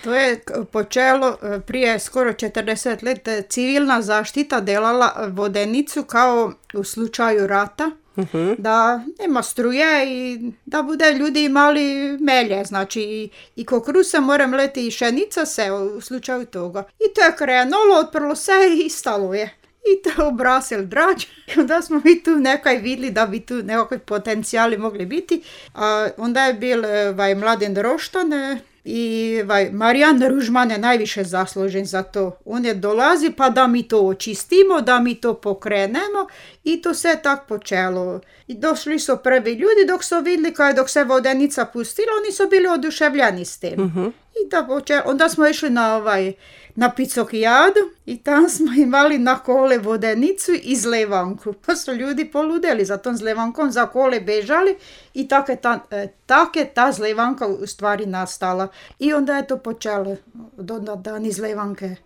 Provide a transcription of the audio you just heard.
To je počelo prije skoro 40 let. Civilna zaštita delala vodenicu kao u slučaju rata, da nema struje i da bude ljudi imali melje, znači i kukuruz se mora mleti i šenica se u slučaju toga. I to je krenulo, otprlo se i stalo je. I to je obrasil drač. I onda smo mi tu nekaj vidjeli da bi tu nekakvi potencijali mogli biti. A onda je bil Mladen Droštan i Marijan Ružman je najviše zaslužen za to. On je dolazi pa da mi to očistimo, da mi to pokrenemo i to se je tak počelo. I došli su prvi ljudi dok su vidjeli dok se vodenica pustila, oni su bili oduševljeni s tim. I onda smo išli na Picokijadu i tam smo imali na kole vodenicu i zlevanku. Pa su ljudi poludeli za tom zlevankom, za kole bežali i tak je ta zlevanka u stvari nastala. I onda je to počelo, od onda dan iz zlevanke.